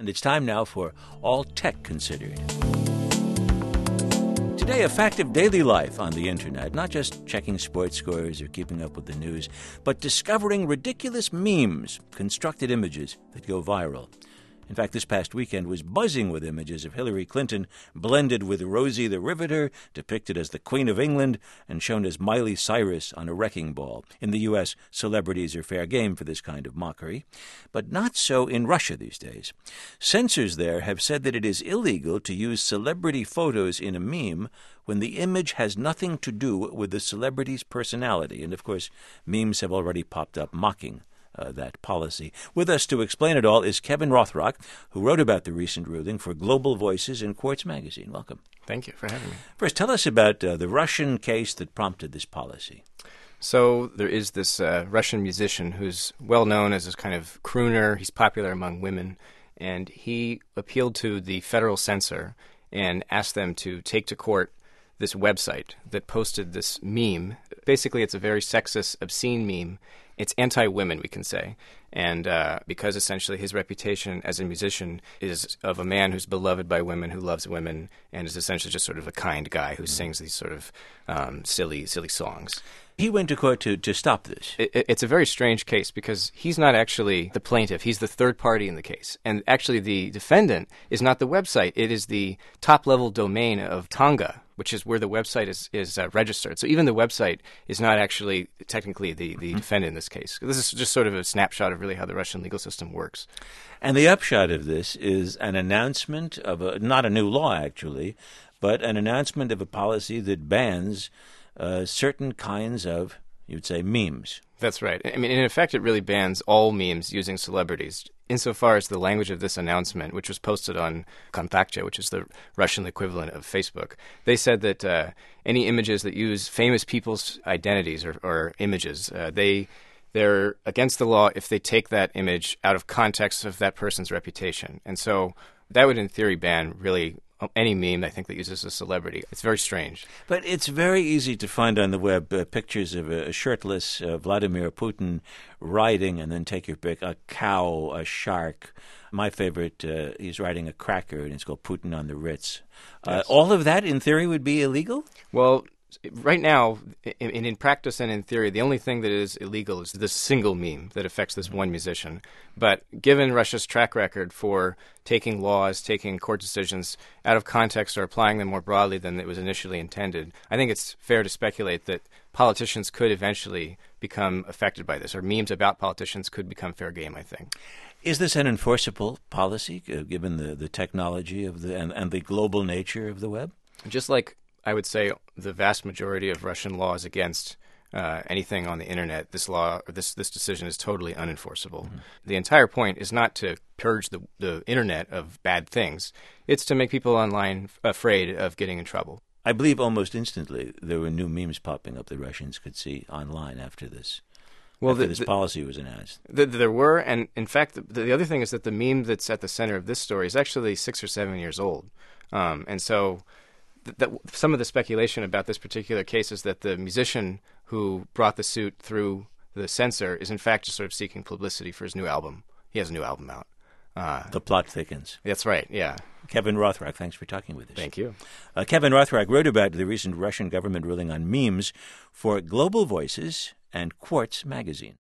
And it's time now for All Tech Considered. Today, a fact of daily life on the internet, not just checking sports scores or keeping up with the news, but discovering ridiculous memes, constructed images that go viral. In fact, this past weekend was buzzing with images of Hillary Clinton blended with Rosie the Riveter, depicted as the Queen of England, and shown as Miley Cyrus on a wrecking ball. In the U.S., celebrities are fair game for this kind of mockery, but not so in Russia these days. Censors there have said that it is illegal to use celebrity photos in a meme when the image has nothing to do with the celebrity's personality. And, of course, memes have already popped up mocking that policy. With us to explain it all is Kevin Rothrock, who wrote about the recent ruling for Global Voices in Quartz magazine. Welcome. Thank you for having me. First, tell us about the Russian case that prompted this policy. So there is this Russian musician who's well known as this kind of crooner. He's popular among women, and he appealed to the federal censor and asked them to take to court this website that posted this meme. Basically, it's a very sexist, obscene meme. It's anti-women, we can say, and because essentially his reputation as a musician is of a man who's beloved by women, who loves women, and is essentially just sort of a kind guy who sings these sort of silly songs. He went to court to stop this. It's a very strange case because he's not actually the plaintiff. He's the third party in the case. And actually the defendant is not the website. It is the top-level domain of Tonga, which is where the website is registered. So even the website is not actually technically the defendant in this case. This is just sort of a snapshot of really how the Russian legal system works. And the upshot of this is an announcement of not a new law, actually, but an announcement of a policy that bans certain kinds of, you'd say, memes. That's right. I mean, in effect, it really bans all memes using celebrities, insofar as the language of this announcement, which was posted on Kontakte, which is the Russian equivalent of Facebook. They said that any images that use famous people's identities or images, they're against the law if they take that image out of context of that person's reputation. And so that would, in theory, ban really any meme, I think, that uses a celebrity. It's very strange. But it's very easy to find on the web pictures of a shirtless Vladimir Putin riding, and then take your pick, a cow, a shark. My favorite, he's riding a cracker, and it's called Putin on the Ritz. Yes. All of that, in theory, would be illegal? Well, right now, in practice and in theory, the only thing that is illegal is this single meme that affects this one musician. But given Russia's track record for taking laws, taking court decisions out of context or applying them more broadly than it was initially intended, I think it's fair to speculate that politicians could eventually become affected by this, or memes about politicians could become fair game, I think. Is this an enforceable policy, given the technology of and the global nature of the web? Just like I would say the vast majority of Russian laws against anything on the internet, this law or this decision is totally unenforceable. Mm-hmm. The entire point is not to purge the internet of bad things. It's to make people online afraid of getting in trouble. I believe almost instantly there were new memes popping up the Russians could see online after this. Well, after this policy was announced. There were, and in fact, the other thing is that the meme that's at the center of this story is actually 6 or 7 years old. And so some of the speculation about this particular case is that the musician who brought the suit through the censor is in fact just sort of seeking publicity for his new album. He has a new album out. The plot thickens. That's right, yeah. Kevin Rothrock, thanks for talking with us. Thank you. Kevin Rothrock wrote about the recent Russian government ruling on memes for Global Voices and Quartz magazine.